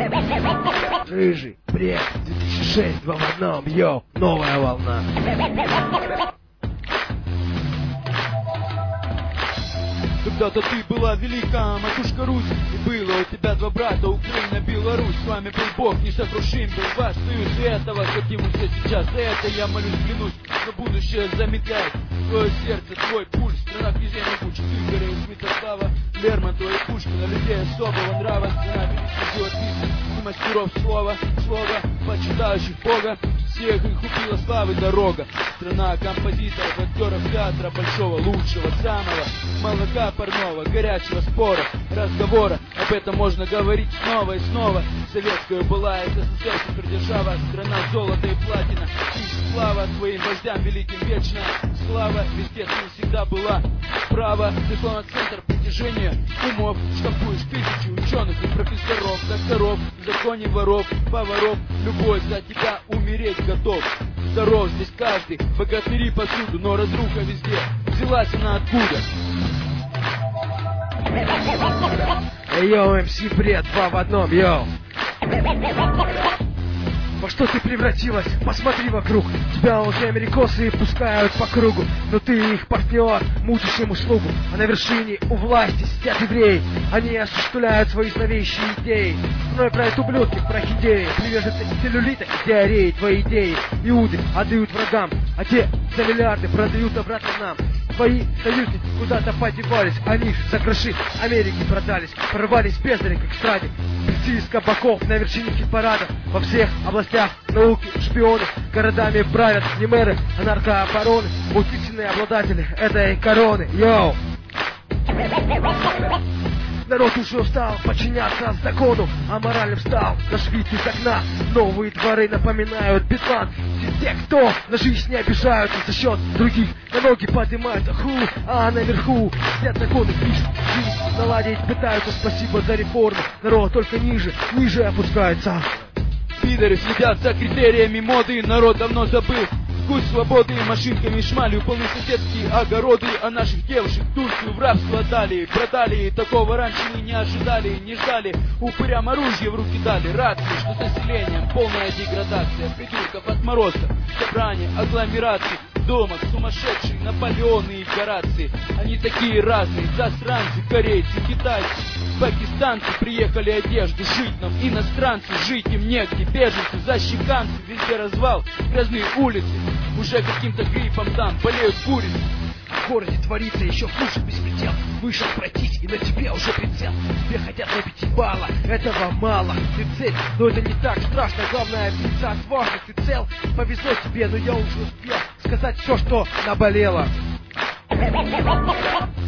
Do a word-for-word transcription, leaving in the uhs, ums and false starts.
Рыжий, бред, две тысячи шесть, два в одном, йоу, новая волна. Когда-то ты была велика, матушка Русь, и было у тебя два брата, Украина, Беларусь. С вами был Бог, несокрушим был ваш союз, и этого хотим все сейчас. За это я молюсь, клянусь, но будущее замедляет твое сердце, твой пульс. Страна князей могучих, Игоря и Святослава, Лермонтова и Пушкина, людей особого нрава. Страна великих живописцев и мастеров слова, слова, почитающих Бога. Всех их убила славы дорога. Страна композиторов, актеров театра большого, лучшего, самого, молока парного, горячего спора, разговора. Об этом можно говорить снова и снова. Советская была СССР, супердержава, страна золота и платина. И слава своим вождям великим вечная. Слава везде ты всегда была. Право, ты словно центр притяжения умов. Штампуешь тысячи ученых и профессоров, докторов, в законе воров, поваров. Любовь за тебя умереть готов. Здоров здесь каждый, богатыри повсюду, но разруха везде. Взялась она откуда? Эй, йоу, эм си бред, два в одном, йоу. Во что ты превратилась? Посмотри вокруг. Тебя уже америкосы пускают по кругу, но ты их партнер, мутишь им услугу. А на вершине у власти сидят евреи. Они осуществляют свои зловещие идеи. Мной правят ублюдки в прохидеи. Приверженцы целлюлита и диареи. Твои идеи иуды отдают врагам, а те за миллиарды продают обратно нам. Твои союзники куда-то подевались, они же за гроши Америки продались, прорвались бездари, как стради. Птицы из кабаков на вершине хит-парада. Во всех областях науки шпионы городами правят не мэры, а наркообороны. Вот истинные обладатели этой короны, йоу. Народ уже устал подчиняться закону, а моральным стал наш вид из окна. Новые дворы напоминают бедлан. Все те, кто на жизнь не обижаются за счет других, на ноги поднимаются, ху, а наверху сидят законы, пишут, жизнь наладить пытаются. Спасибо за реформу, народ только ниже, ниже опускается. Пидоры следят за критериями моды, народ давно забыл вкус свободы. Машинками шмалью полны соседские огороды, а наших девушек Турцию в рабство дали, продали. Такого раньше мы не ожидали, не ждали. Упырям оружие в руки дали, рации, что с населением полная деградация. Придурков отморозков, собрания, агломерации, дома сумасшедшие, Наполеоны и Горации. Они такие разные, засранцы, корейцы, китайцы, пакистанцы. Приехали одежду шить нам, иностранцы, жить им негде. Беженцы, защеканцы, везде развал, грязные улицы. Уже каким-то гриппом там болеют курицы. В городе творится еще хуже беспредел. Вышел пройтись, и на тебе уже прицел. Тебе хотят набить ебало, этого мало. Ты цель, но это не так страшно. Главное, биться отважно, ты цел. Повезло тебе, но я уже успел сказать все, что наболело.